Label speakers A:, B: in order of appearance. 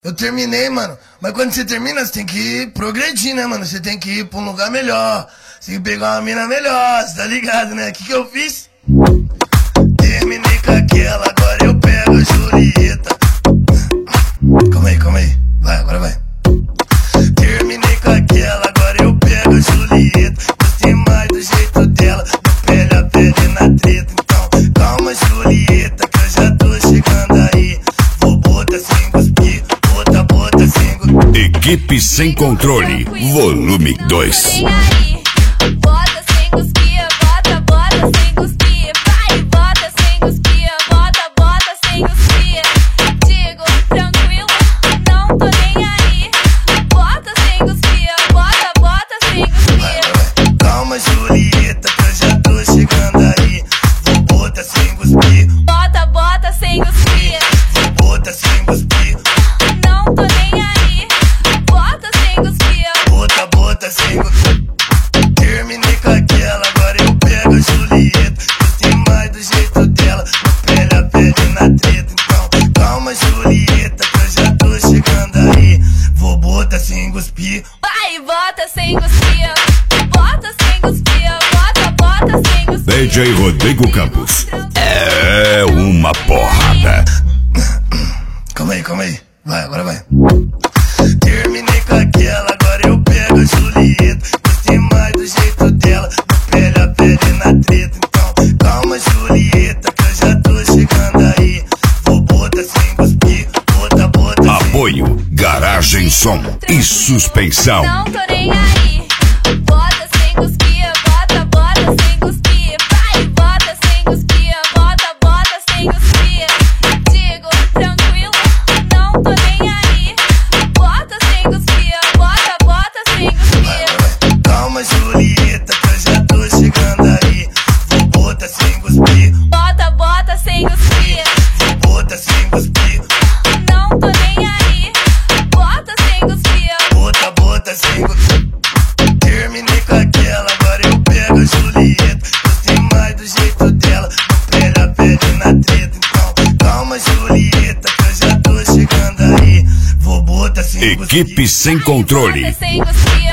A: Eu terminei, mano. Mas quando você termina, você tem que progredir, né, mano? Você tem que ir pra um lugar melhor. Você tem que pegar uma mina melhor, você tá ligado, né? O que eu fiz? Terminei com aquela, agora eu pego a Julieta. Calma aí. Vai, agora vai. Terminei com aquela, agora eu pego a Julieta. Gostei mais do jeito dela, do pele a pele na treta. Então, calma, Julieta, que eu já tô chegando aí. Vou botar sem cuspir, bota sem cuspir.
B: Equipe Sem Controle, volume 2.
C: Bota sem cuspir, bota sem cuspir. Vai, bota sem cuspir, bota sem cuspir. Digo, tranquilo, não tô nem aí. Bota sem cuspir, bota sem cuspir.
A: Calma, Julieta, que eu já tô chegando aí. Vou botar sem cuspir,
C: Bota sem cuspir.
A: vou botar sem cuspir.
C: Não tô nem aí. Bota sem cuspir.
A: Bota sem cuspir. Terminei com aquela, agora eu pego a Julieta. Gostei mais do jeito dela, do pele a pele na treta. Então, calma, Julieta, que eu já tô chegando aí. Vou botar sem cuspir.
C: Vai, bota sem cuspir. Bota sem cuspir. Bota sem cuspir.
B: DJ Rodrigo Campos. É uma porrada.
A: Calma aí. Vai, agora vai. Terminei com aquela, agora eu pego a Julieta. Gostei mais do jeito dela, do pele a pele na treta. Então, calma, Julieta, que eu já tô chegando aí. Vou botar sem cuspir, bota sem.
B: Apoio, garagem, som e suspensão.
C: Não tô nem aí. Bota sem cuspir, bota sem cuspir. Vai, bota sem cuspir, bota sem cuspir. Digo, tranquilo, não tô nem aí. Bota sem cuspir, bota sem cuspir.
A: Calma, Julieta, que eu já tô chegando aí. Vou botar sem cuspir,
C: Bota sem cuspir.
A: vou botar sem cuspir.
C: Não tô nem aí. Bota sem cuspir.
A: Bota sem cuspir. Terminei com aquela, agora eu pego a Julieta. Gostei mais do jeito dela, do pele a pele na treta. Então, calma, Julieta, que eu já tô chegando aí. Vou botar sem cuspir.
B: Equipe Sem Controle.
C: Bota sem cuspir.